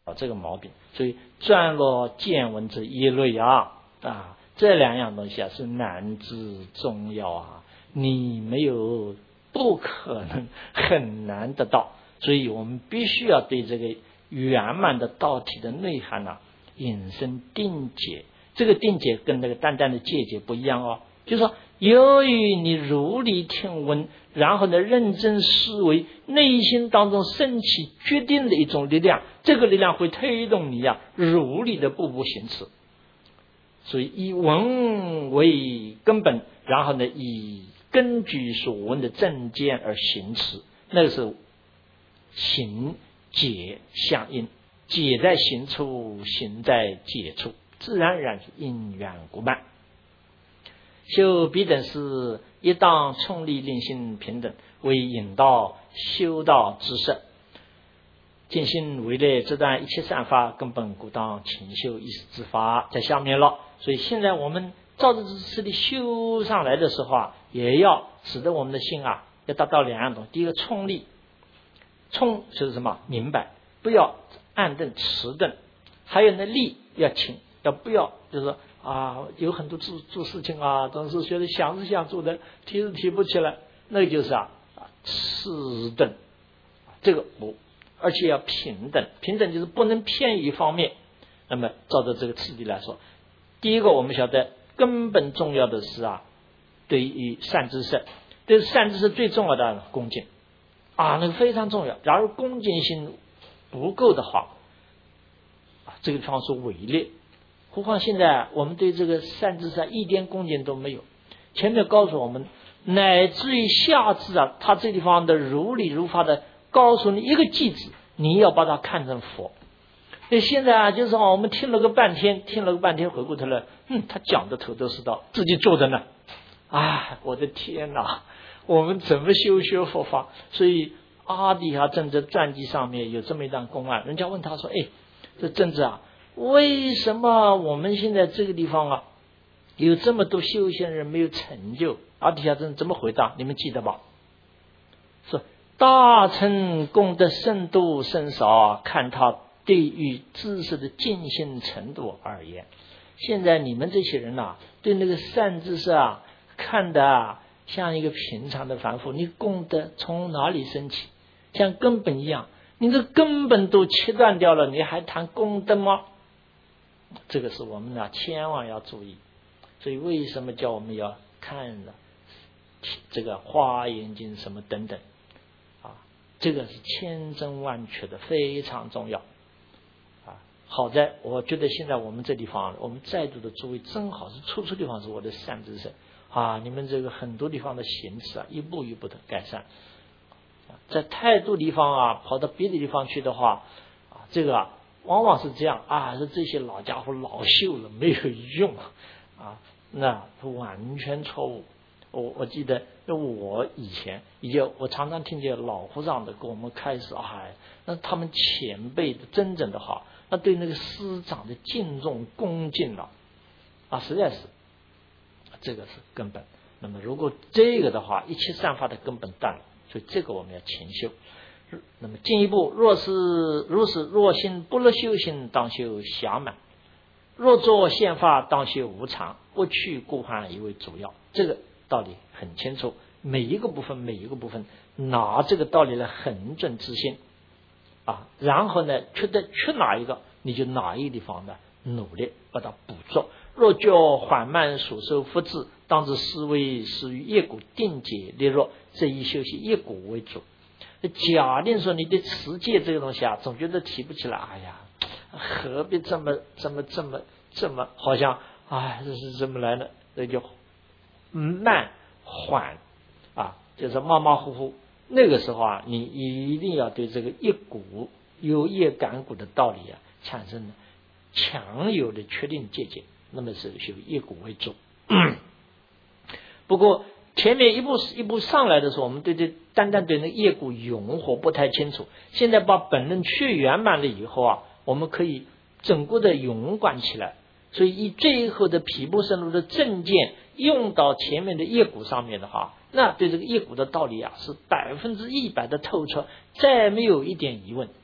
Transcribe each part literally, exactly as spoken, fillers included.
这个毛病。所以钻落见闻之一类啊啊，这两样东西啊是难之重要啊，你没有不可能很难得到，所以我们必须要对这个圆满的道体的内涵呢、啊、引申定解。这个定解跟那个单单的戒解不一样哦，就是说由于你如理听闻，然后呢认真思维，内心当中升起决定的一种力量，这个力量会推动你啊如理的步步行持。所以以闻为根本，然后呢以根据所闻的正见而行持，那个是行解相应，解在行处，行在解处，自然而然是因缘果办。修彼等事，一当冲力令心平等，为引导修道之事。尽心为类，这段一切善法根本故当勤修一时之法，在下面了。所以现在我们照着这次的修上来的时候啊，也要使得我们的心啊要达到两样东西。第一个冲力，冲就是什么？明白，不要暗顿迟钝。还有呢，力要勤，要不要就是说啊，有很多做做事情啊，总是觉得想是想做的，提是提不起来，那个就是啊迟钝，这个不，而且要平等，平等就是不能偏于一方面。那么照着这个次第来说，第一个我们晓得根本重要的是啊，对于善知识，对善知识最重要的恭敬啊，那个非常重要。假如恭敬心不够的话，啊，这个地方是伪劣。何况现在我们对这个善知识一点恭敬都没有。前面告诉我们，乃至于下至啊，他这地方的如理如法的告诉你一个句子，你要把它看成佛。所以现在啊，就是我们听了个半天，听了个半天，回过头来，嗯，他讲的头头是道，自己做的呢。啊，我的天哪！我们怎么修学佛法？所以阿底哈正知传记上面有这么一段公案，人家问他说：“哎，这正知啊，为什么我们现在这个地方啊，有这么多修行人没有成就？”阿底哈正怎么回答？你们记得吧？说大乘功德深度甚少，看他对于知识的尽心程度而言。现在你们这些人啊，对那个善知识啊，看的啊像一个平常的凡夫，你功德从哪里升起？像根本一样，你这根本都切断掉了，你还谈功德吗？这个是我们啊千万要注意。所以为什么叫我们要看呢？这个华严经什么等等啊，这个是千真万确的，非常重要啊。好在我觉得现在我们这地方，我们在座的诸位正好是处处地方是我的善知识啊，你们这个很多地方的行持啊，一步一步的改善。在太多地方啊，跑到别的地方去的话啊，这个啊往往是这样啊，是这些老家伙老秀了，没有用啊，那完全错误。我我记得我以前也我常常听见老和尚的跟我们开始啊，那他们前辈的真正的话，那对那个师长的敬重恭敬了啊，实在是这个是根本。那么如果这个的话，一切善法的根本断了，所以这个我们要勤修。那么进一步，若是如是，若心不乐修行，当修暇满；若作现法，当修无常。不去故患以为主要。这个道理很清楚，每一个部分每一个部分拿这个道理来横准之心啊，然后呢，缺的缺哪一个，你就哪一个地方呢努力把它捕捉。若较缓慢所受福智，当知思维是于业果定解列入，这一修习业果为主。假定说你对持戒这个东西啊，总觉得提不起来，哎呀，何必这么这么这么这么好像哎，这是怎么来呢？这就慢缓啊，就是马马虎虎。那个时候啊，你一定要对这个一股有业感股的道理啊，产生强有的确定见解。那么是修业果为主。不过前面一步一步上来的时候，我们对这单单对那业果永活不太清楚。现在把本论确圆满了以后啊，我们可以整个的永管起来。所以以最后的毗婆舍那的正见用到前面的业果上面的话，那对这个业果的道理啊是百分之一百的透彻，再没有一点疑问。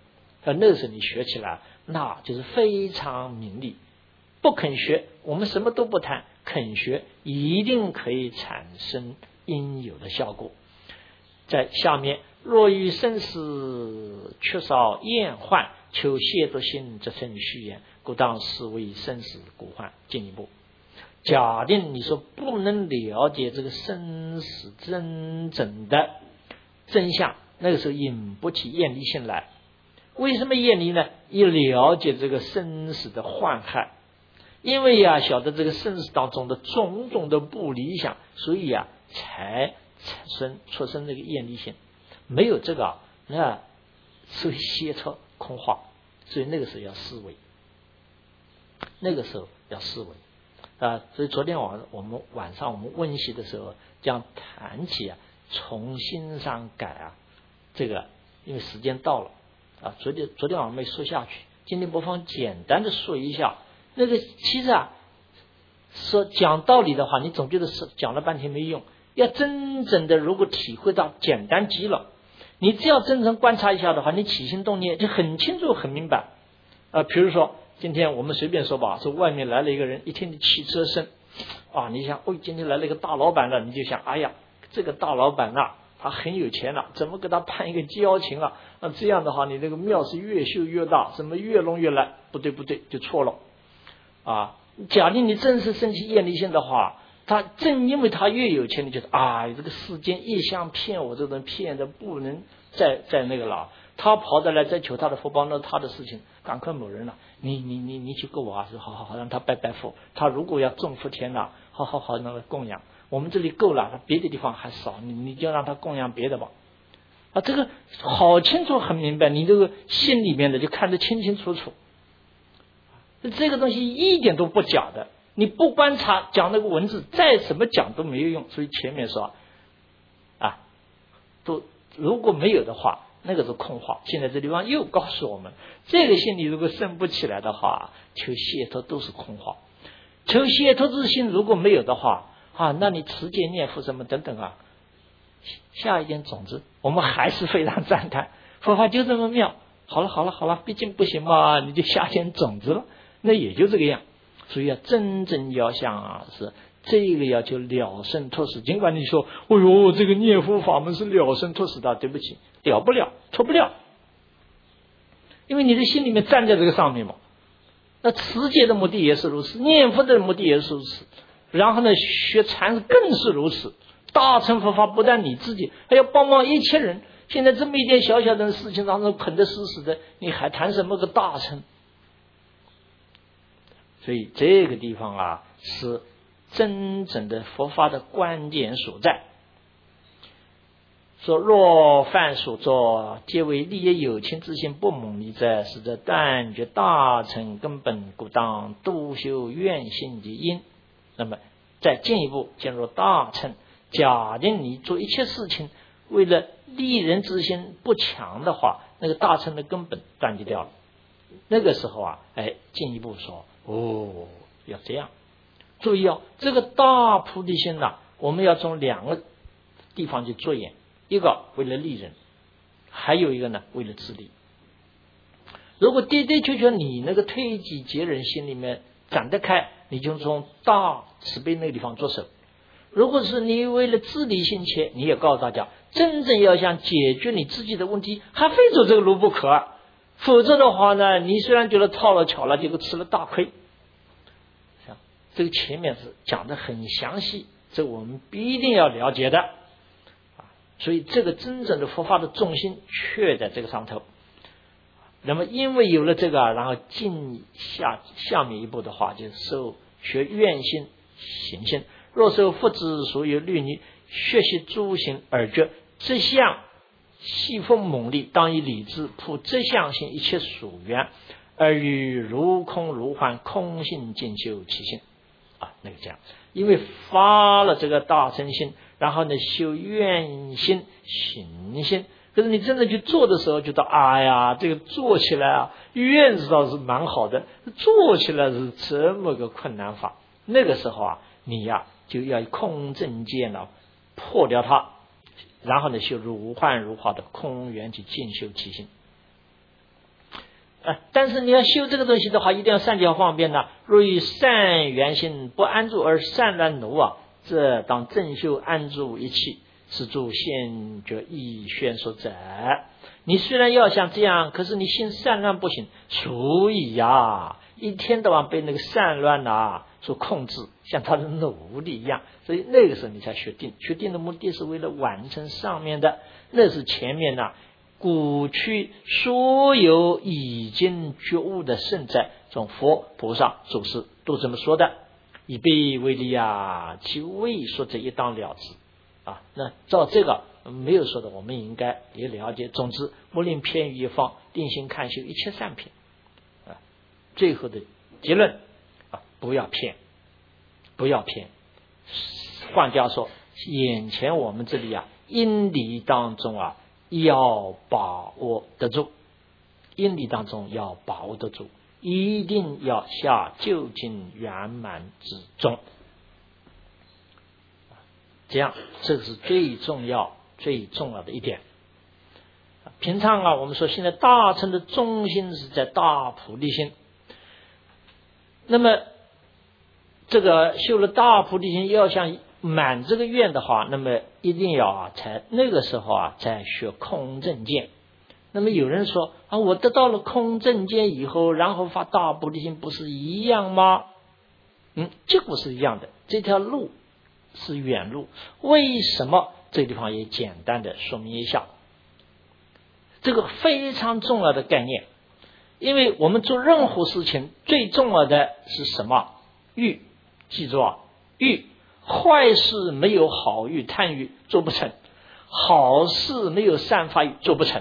而那个时候你学起来，那就是非常明利。不肯学，我们什么都不谈，肯学一定可以产生应有的效果。在下面，若遇生死缺少厌患，求亵渎心则生虚言，故当视为生死故患。进一步，假定你说不能了解这个生死真正的真相，那个时候引不起厌离心来。为什么厌离呢？一了解这个生死的患害，因为呀、啊，晓得这个生死当中的种种的不理想，所以呀、啊，才产生出生这个厌离心。没有这个，那所以邪测空话，所以那个时候要思维，那个时候要思维啊。所以昨天晚我们晚上我们温习的时候，将谈起啊，从心上改啊，这个因为时间到了啊，昨天昨天晚上没说下去，今天不妨简单的说一下。那个其实啊，说讲道理的话，你总觉得是讲了半天没用。要真正的如果体会到，简单极了。你只要真正观察一下的话，你起心动念就很清楚很明白。啊、呃，比如说今天我们随便说吧，说外面来了一个人，一听你汽车声，啊，你想，哦，今天来了一个大老板了，你就想，哎呀，这个大老板呐，他很有钱了，怎么跟他攀一个交情了？那这样的话，你这个庙是越修越大，怎么越弄越来？不对不对，就错了。啊，假定你真是生起厌离心的话，他正因为他越有钱，你觉得啊，这个世间一向骗我，这种骗的不能再再那个了。他跑得来再求他的福报，那他的事情，赶快某人了，你你你你去给我啊，好好好让他拜拜佛。他如果要种福田了，好好好那个供养，我们这里够了，别的地方还少，你你就让他供养别的吧。啊，这个好清楚很明白，你这个心里面的就看得清清楚楚。这个东西一点都不假的，你不观察讲那个文字，再怎么讲都没有用。所以前面说啊，都如果没有的话，那个是空话。现在这地方又告诉我们，这个心里如果生不起来的话，求解脱都是空话。求解脱之心如果没有的话啊，那你持戒念佛什么等等啊，下一点种子，我们还是非常赞叹佛法就这么妙。好了好了好了，毕竟不行嘛，你就下点种子了。那也就这个样，所以啊，真正要想啊，是这个要求了生脱死。尽管你说，哎呦，这个念佛法门是了生脱死的，对不起，了不了，脱不了，因为你的心里面站在这个上面嘛。那持戒的目的也是如此，念佛的目的也是如此，然后呢，学禅更是如此。大乘佛法不但你自己，还要帮忙一切人。现在这么一点小小的事情当中捆得死死的，你还谈什么个大乘？所以这个地方啊，是真正的佛法的关键所在。说若犯所作，皆为利益有情之心不猛利者，是则断绝大乘根本，故当督修愿心及因。那么再进一步进入大乘，假定你做一切事情为了利人之心不强的话，那个大乘的根本断绝掉了。那个时候啊，哎，进一步说，哦，要这样。注意哦，这个大菩提心呐、啊，我们要从两个地方去着眼，一个为了利人，还有一个呢为了自利。如果的的确确你那个推己及人心里面展得开，你就从大慈悲那个地方着手。如果是你为了自利心切，你也告诉大家，真正要想解决你自己的问题，还非走这个路不可。否则的话呢，你虽然觉得套了巧了，结果吃了大亏。这个前面是讲得很详细，这我们必定要了解的啊。所以这个真正的佛法的重心却在这个上头。那么因为有了这个，然后进下下面一步的话，就是受学愿心行心。若受佛之所有律仪，学习诸行而觉这项细风猛力，当以理智普这项性一切属缘，而于如空如幻空性进修其性啊，那个这样，因为发了这个大乘心，然后呢修愿心行心。可是你真的去做的时候，觉得哎呀，这个做起来啊，愿知道是蛮好的，做起来是这么个困难法。那个时候啊，你呀、啊、就要空正见了破掉它，然后呢修如幻如化的空缘去进修其心。 啊，但是你要修这个东西的话，一定要善巧方便呢。若以善缘心不安住而散乱奴啊，这当正修安住一气，是诸先觉意宣所者。你虽然要像这样，可是你心散乱不行，所以呀、啊，一天到晚被那个散乱啊所控制，像他的奴隶一样。所以那个时候你才学定，学定的目的是为了完成上面的，那是前面呢、啊。古去所有已经觉悟的圣者，从佛菩萨祖师都这么说的，以悲为利啊，其未说这一当了之啊。那照这个没有说的，我们应该也了解。总之，莫令偏于一方，定心看修一切善品啊。最后的结论啊，不要偏，不要偏。换句话说，眼前我们这里啊，因理当中啊。要把握得住，因理当中要把握得住，一定要下究竟圆满之中，这样这是最重要最重要的一点。平常啊，我们说现在大乘的中心是在大菩提心，那么这个修了大菩提心，要像满这个愿的话，那么一定要啊，才那个时候啊，才学空正见。那么有人说啊，我得到了空正见以后，然后发大菩提心，不是一样吗？嗯，结果是一样的，这条路是远路。为什么？这个地方也简单的说明一下，这个非常重要的概念。因为我们做任何事情，最重要的是什么？欲，记住啊，欲。坏事没有好欲贪欲做不成，好事没有善法欲做不成。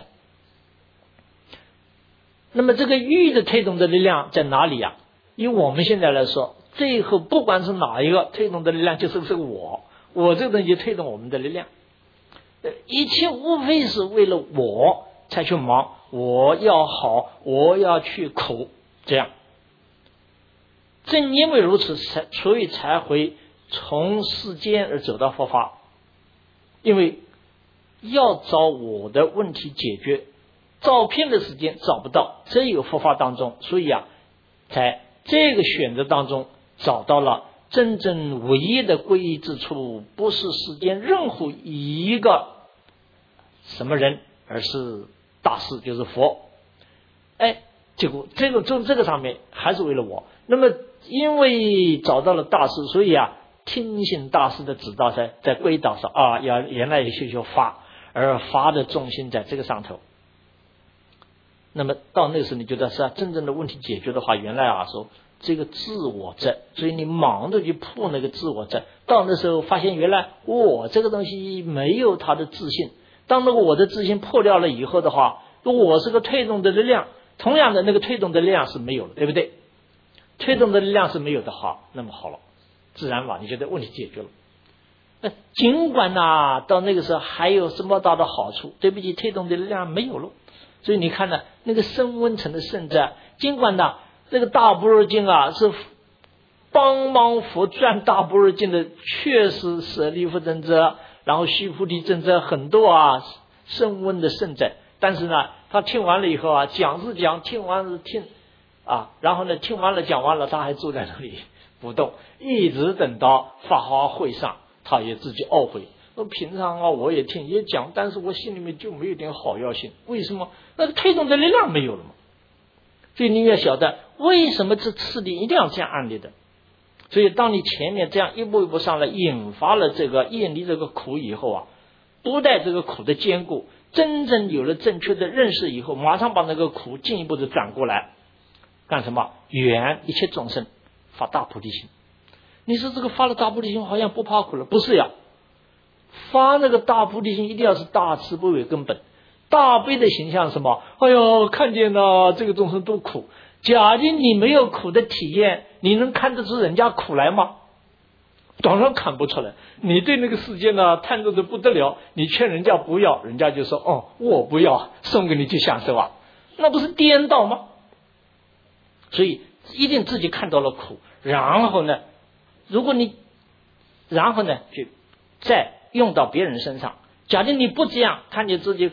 那么这个欲的推动的力量在哪里呀、啊？以我们现在来说，最后不管是哪一个推动的力量，就是这个我，我这个东西推动我们的力量，一切无非是为了我才去忙，我要好，我要去苦，这样。正因为如此，才所以才会从世间而走到佛法，因为要找我的问题解决，找遍了时间找不到，只有佛法当中，所以啊，在这个选择当中找到了真正唯一的皈依之处，不是世间任何一个什么人，而是大师，就是佛。哎，结果这个从这个上面还是为了我。那么因为找到了大师，所以啊，听信大师的指导，在在归导上啊，要原来修修法，而法的重心在这个上头。那么到那时候你觉得是啊，真正的问题解决的话，原来啊说这个自我在，所以你忙着去破那个自我在，到那时候发现原来我这个东西没有他的自信。当那个我的自信破掉了以后的话，我是个推动的力量，同样的那个推动的力量是没有了，对不对？推动的力量是没有的话，那么好了，自然嘛，你觉得问题解决了。那尽管呢、啊，到那个时候还有这么大的好处，对不起，推动的力量没有了。所以你看呢，那个升温层的圣者，尽管呢，那个大般若经啊是帮忙佛转大般若经的，确实舍利弗尊者，然后须菩提尊者很多啊升温的圣者，但是呢，他听完了以后啊，讲是讲，听完是听啊，然后呢，听完了讲完了，他还坐在那里不动，一直等到法华会上，他也自己懊悔。那平常啊，我也听也讲，但是我心里面就没有点好药性。为什么？那个推动的力量没有了嘛。所以你要晓得，为什么这次第一定要这样安利的。所以当你前面这样一步一步上来，引发了这个厌离这个苦以后啊，不带这个苦的坚固，真正有了正确的认识以后，马上把那个苦进一步的转过来，干什么？圆一切众生，发大菩提心。你说这个发了大菩提心好像不怕苦了，不是呀。发那个大菩提心一定要是大慈悲为根本，大悲的形象是什么？哎呦，看见了这个众生多苦，假定你没有苦的体验，你能看得出人家苦来吗？当然看不出来。你对那个世界呢贪着的不得了，你劝人家不要，人家就说哦，我不要，送给你去享受啊，那不是颠倒吗？所以一定自己看到了苦，然后呢，如果你然后呢就再用到别人身上。假定你不这样，看见自己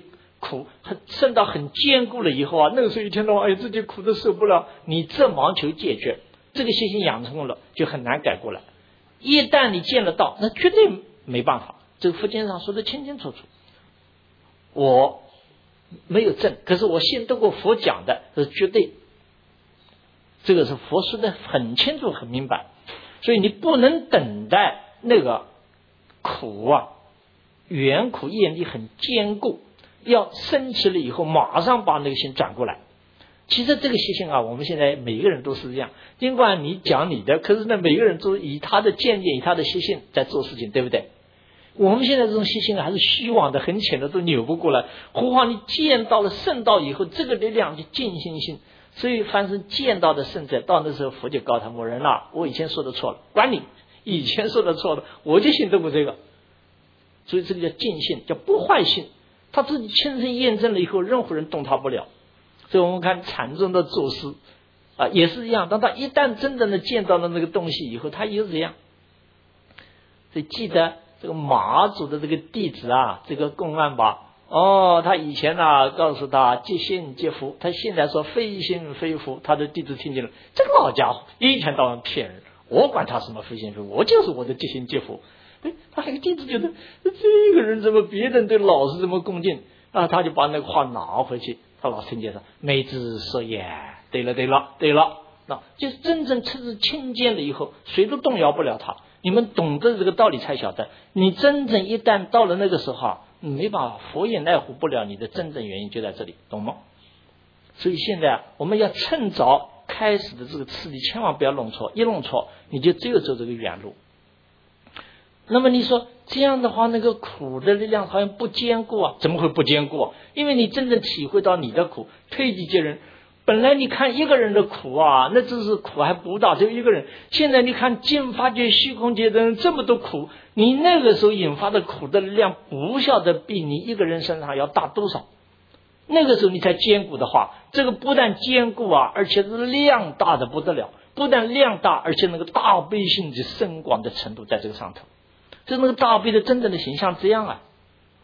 苦很升到很坚固了以后啊，那个时候一天到晚哎自己苦的受不了，你这忙求解决，这个习性养成了就很难改过来。一旦你见了道，那绝对没办法。这个佛经上说的清清楚楚，我没有证，可是我信得过佛讲的，这是绝对。这个是佛说的很清楚很明白，所以你不能等待那个苦啊，缘苦业力很坚固，要升起了以后马上把那个心转过来。其实这个习性啊，我们现在每一个人都是这样，尽管你讲你的，可是呢每个人都以他的见解以他的习性在做事情，对不对？我们现在这种习性还是虚妄的很浅的，都扭不过来，何况你见到了圣道以后，这个力量就尽心性。所以凡是见到的圣者，到那时候佛就告他某人了，我以前说的错了，管你以前说的错了，我就信得过这个。所以这个叫尽性，叫不坏性，他自己亲身验证了以后，任何人动他不了。所以我们看禅宗的祖师啊，也是一样，当他一旦真正的见到了那个东西以后，他也是这样。所以记得这个马祖的这个弟子啊，这个公案吧，哦，他以前呢、啊、告诉他即心即佛，他现在说非心非佛，他的弟子听见了，这个老家伙一天到晚骗人，我管他什么非心非佛，我就是我的即心即佛。哎，他那个弟子觉得这个人怎么别人对老师这么恭敬啊，他就把那个话拿回去，他老师听见说妹子说也对了对了对了，那就是真正车子亲见了以后，谁都动摇不了他。你们懂得这个道理才晓得，你真正一旦到了那个时候啊，你没办法，佛也奈何不了你的真正原因就在这里，懂吗？所以现在啊，我们要趁早开始的这个次第，千万不要弄错，一弄错你就只有走这个远路。那么你说这样的话，那个苦的力量好像不坚固啊？怎么会不坚固啊？因为你真正体会到你的苦，推己及人。本来你看一个人的苦啊，那只是苦还不大，只有一个人。现在你看净法界、虚空界的人这么多苦，你那个时候引发的苦的力量，不晓得比你一个人身上要大多少。那个时候你才坚固的话，这个不但坚固啊，而且是量大的不得了。不但量大，而且那个大悲心的深广的程度在这个上头。就那个大悲的真正的形象这样啊，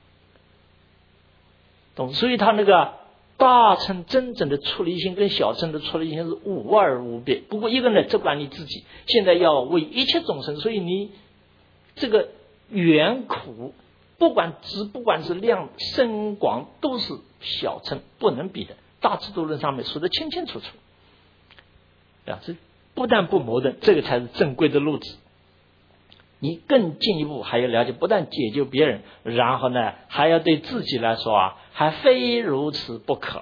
懂？所以他那个大乘真正的出离心跟小乘的出离心是无二无别。不过一个呢只管你自己，现在要为一切众生，所以你这个缘苦，不管只不管是量深广，都是小乘不能比的。大智度论上面说得清清楚楚啊，这不但不矛盾，这个才是正规的路子。你更进一步还要了解，不但解救别人，然后呢还要对自己来说啊，还非如此不可。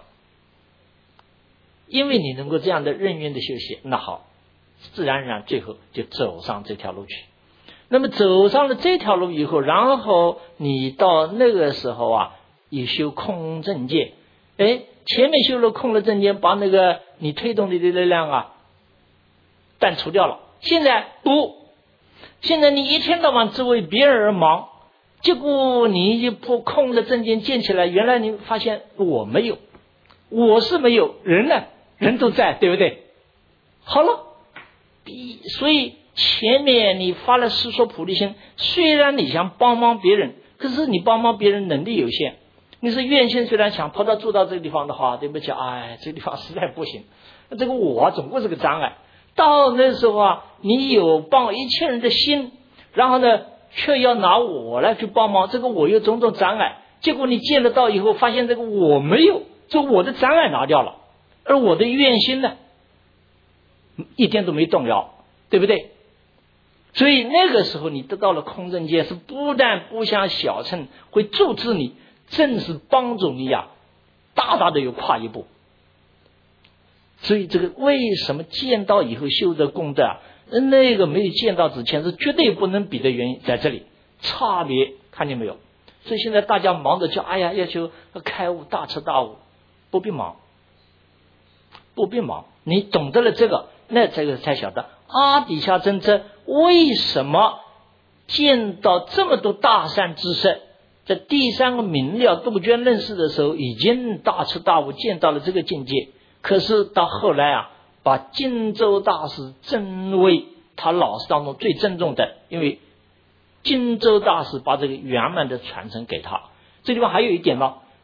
因为你能够这样的任运的修习，那好，自然而然最后就走上这条路去。那么走上了这条路以后，然后你到那个时候啊，也修空正见。哎，前面修了空了正见，把那个你推动你的力量啊淡除掉了。现在不，现在你一天到晚只为别人而忙，结果你就破空的正见建起来，原来你发现我没有，我是没有，人呢，人都在，对不对？好了，所以前面你发了世说菩提心，虽然你想帮忙别人，可是你帮忙别人能力有限。你是愿心虽然想跑到住到这个地方的话，对不起，哎，这个地方实在不行，这个我总归是个障碍。到那时候啊，你有帮一切人的心，然后呢却要拿我来去帮忙，这个我有种种障碍，结果你见得到以后发现这个我没有，就我的障碍拿掉了，而我的愿心呢一点都没动摇，对不对？所以那个时候你得到了空正见，是不但不像小乘会阻止你，正是帮助你呀、啊、大大的有跨一步。所以这个为什么见到以后修的功德啊，那个没有见到之前是绝对不能比的原因在这里，差别看见没有？所以现在大家忙着叫哎呀要求开悟大彻大悟，不必忙，不必忙。你懂得了这个，那这个才晓得阿底峡真真为什么见到这么多大善知识，在第三个明了杜鹃认识的时候已经大彻大悟，见到了这个境界。可是到后来啊，把荆州大师真为他老师当中最郑重的，因为荆州大师把这个圆满的传承给他。这地方还有一点呢，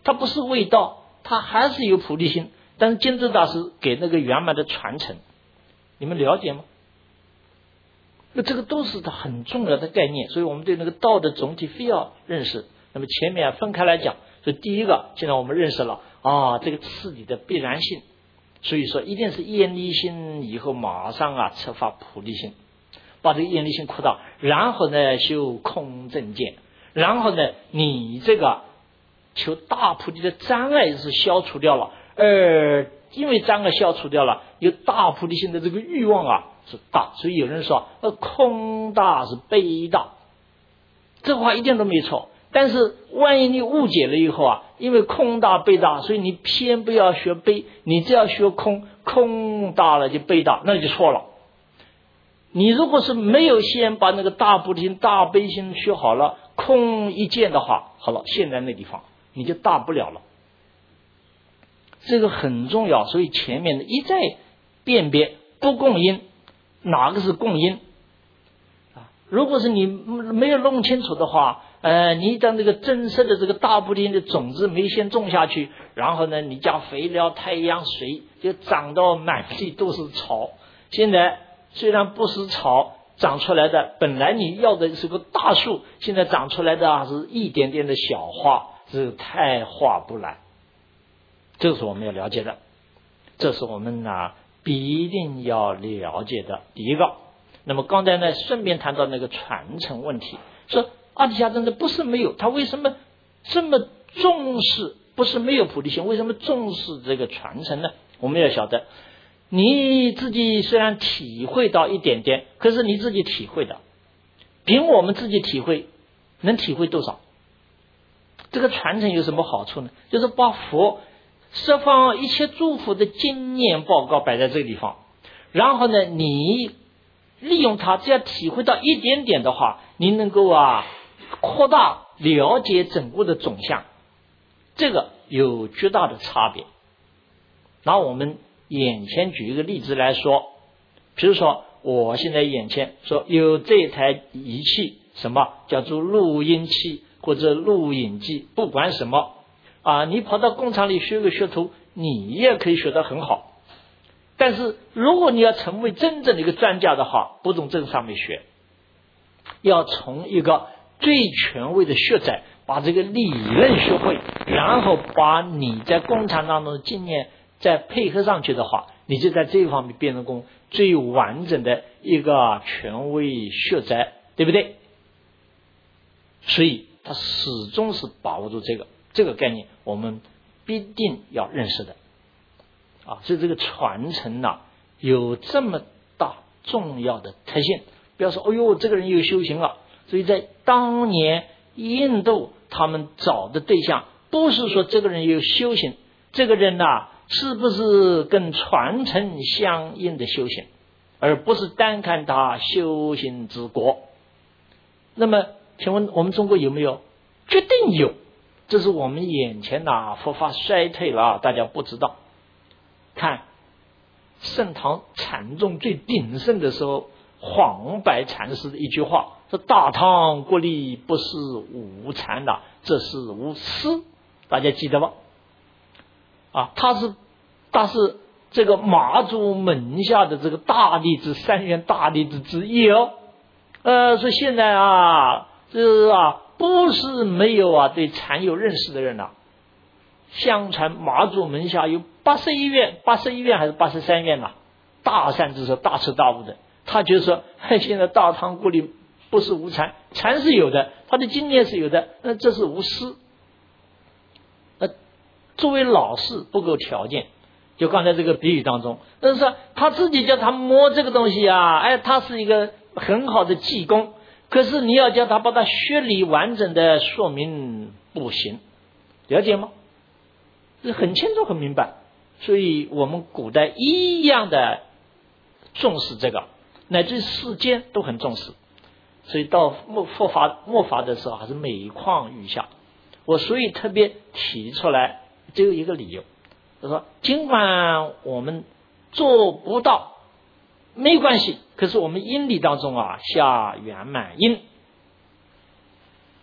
他不是未到，他还是有菩提心，但是坚州大师给那个圆满的传承，你们了解吗？那这个都是他很重要的概念，所以我们对那个道的总体非要认识。那么前面分开来讲，所以第一个，现在我们认识了啊，这个次第的必然性，所以说一定是厌离心以后马上啊策发菩提心，把这个厌离心扩大，然后呢修空正见，然后呢你这个求大菩提的障碍是消除掉了，而因为障碍消除掉了，有大菩提心的这个欲望啊是大，所以有人说呃空大是悲大，这话一点都没错。但是万一你误解了以后啊，因为空大悲大，所以你偏不要学悲，你只要学空，空大了就悲大，那就错了。你如果是没有先把那个大菩提心大悲心学好了，空一见的话，好了，现在那地方你就大不了了，这个很重要。所以前面的一再辨别不共因，哪个是共因啊？如果是你没有弄清楚的话，呃，你将这个真实的这个大菩提心的种子没先种下去，然后呢，你加肥料、太阳水，就长到满地都是草。现在虽然不是草长出来的，本来你要的是个大树，现在长出来的啊是一点点的小花，这太划不来。这是我们要了解的，这是我们啊必定要了解的第一个。那么刚才呢，顺便谈到那个传承问题，说阿底峡真的不是没有，他为什么这么重视？不是没有菩提心，为什么重视这个传承呢？我们要晓得，你自己虽然体会到一点点，可是你自己体会的，凭我们自己体会，能体会多少？这个传承有什么好处呢？就是把佛十方一切诸佛的经验报告摆在这个地方，然后呢，你利用它，只要体会到一点点的话，你能够啊扩大了解整个的总相，这个有巨大的差别。拿我们眼前举一个例子来说，比如说我现在眼前说有这台仪器，什么叫做录音器或者录影机，不管什么啊，你跑到工厂里学个学徒，你也可以学得很好。但是如果你要成为真正的一个专家的话，不从这个上面学，要从一个最权威的学者把这个理论学会，然后把你在工厂当中的经验再配合上去的话，你就在这一方面变成最完整的一个权威学者，对不对？所以他始终是把握住这个这个概念，我们必定要认识的啊。所以这个传承呢、啊，有这么大重要的特性。不要说哎呦这个人有修行了，所以在当年印度他们找的对象不是说这个人有修行，这个人呐、啊、是不是跟传承相应的修行，而不是单看他修行之果。那么请问我们中国有没有？决定有，这是我们眼前的、啊、佛法衰退了，大家不知道。看盛唐禅宗最鼎盛的时候，黄白禅师的一句话说：“大唐国力不是无禅的，这是无私。”大家记得吧？啊，他是他是这个马祖门下的这个大弟子，三元大弟子之一哦。呃，说现在啊，这啊不是没有啊对禅有认识的人呐、啊。相传马祖门下有八十一院，八十一院还是八十三院呐、啊？大善之说，大彻大悟的。他就说，现在大唐国里不是无禅，禅是有的，他的经验是有的，那这是无私。呃，作为老师不够条件，就刚才这个比喻当中，但是说他自己叫他摸这个东西啊，哎，他是一个很好的技工，可是你要叫他把他学理完整的说明不行，了解吗？这很清楚很明白。所以我们古代一样的重视这个，乃至世间都很重视。所以到末佛法末法的时候还是每况愈下。我所以特别提出来只有一个理由，他说尽管我们做不到没关系，可是我们因理当中啊下圆满因，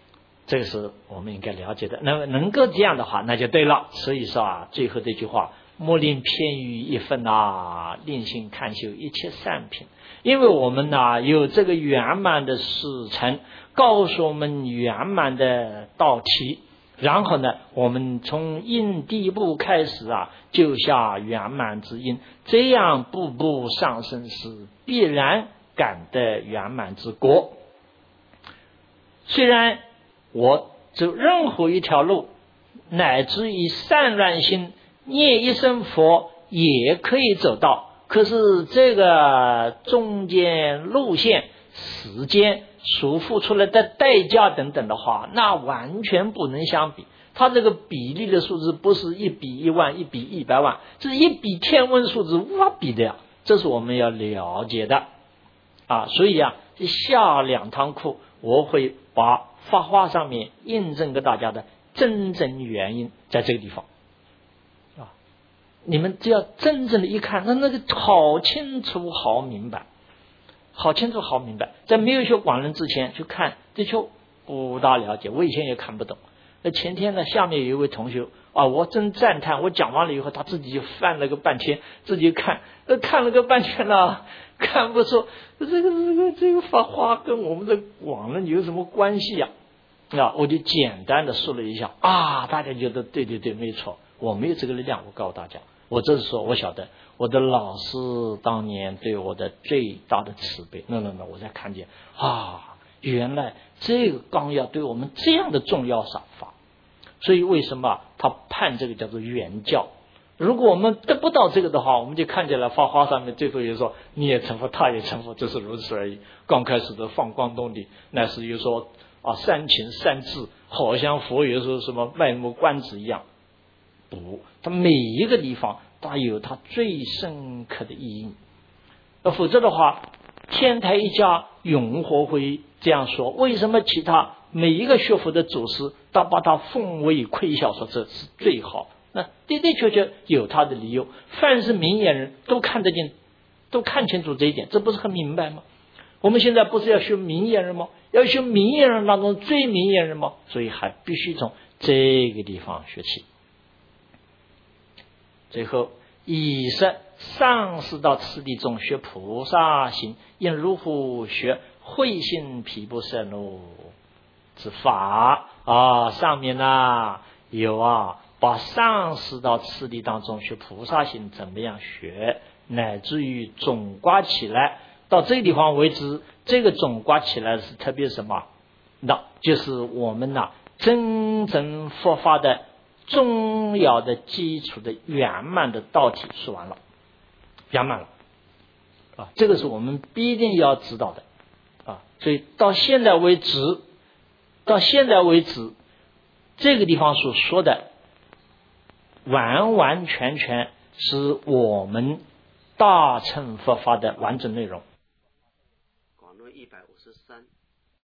这个是我们应该了解的。那么能够这样的话，那就对了。所以说啊，最后这句话，莫令偏于一分啊，令心看修一切善品。因为我们呢有这个圆满的师承，告诉我们圆满的道体，然后呢我们从因第一步开始啊，就下圆满之因，这样步步上升是必然感得圆满之果。虽然我走任何一条路，乃至于散乱心念一声佛也可以走到，可是这个中间路线时间所付出来的代价等等的话，那完全不能相比。它这个比例的数字不是一比一万，一比一百万，这是一比天文数字，无法比的呀。这是我们要了解的啊。所以啊，下两堂课我会把法华上面印证给大家的真正原因在这个地方啊。你们只要真正的一看，那那个好清楚好明白，好清楚好明白。在没有学广论之前去看，的确不大了解，我以前也看不懂。那前天呢，下面有一位同学啊，我真赞叹，我讲完了以后，他自己就翻了个半天，自己看，呃，看了个半天呢，看不出这个这个这个法华跟我们的广论有什么关系呀？啊，我就简单的说了一下啊，大家觉得对对对，没错，我没有这个力量，我告诉大家，我这是说我晓得我的老师当年对我的最大的慈悲，那那那我才看见啊。原来这个纲要对我们这样的重要赏法，所以为什么他判这个叫做原教？如果我们得不到这个的话，我们就看见了法华上面最后也说你也成佛，他也成佛，这是如此而已。刚开始的放光动地，那是又说啊三情三智，好像佛有说什么卖目观止一样。不，他每一个地方它有它最深刻的意义。那否则的话，天台一家永和会这样说，为什么其他每一个学府的祖师都把它奉为亏笑，说这是最好？那的的确确有他的理由，凡是明眼人都看得见，都看清楚这一点，这不是很明白吗？我们现在不是要学明眼人吗？要学明眼人当中最明眼人吗？所以还必须从这个地方学起。最后以是上师到次第中学菩萨行，应如何学慧心毗婆舍那之法啊？上面呢、啊、有啊，把上师到次第当中学菩萨行怎么样学，乃至于总括起来，到这个地方为止，这个总括起来是特别什么？那就是我们呐、啊、真正佛法的重要的基础的圆满的道体说完了，圆满了啊，这个是我们必定要知道的啊。所以到现在为止，到现在为止，这个地方所说的完完全全是我们大乘佛法的完整内容。 广论一百五十三。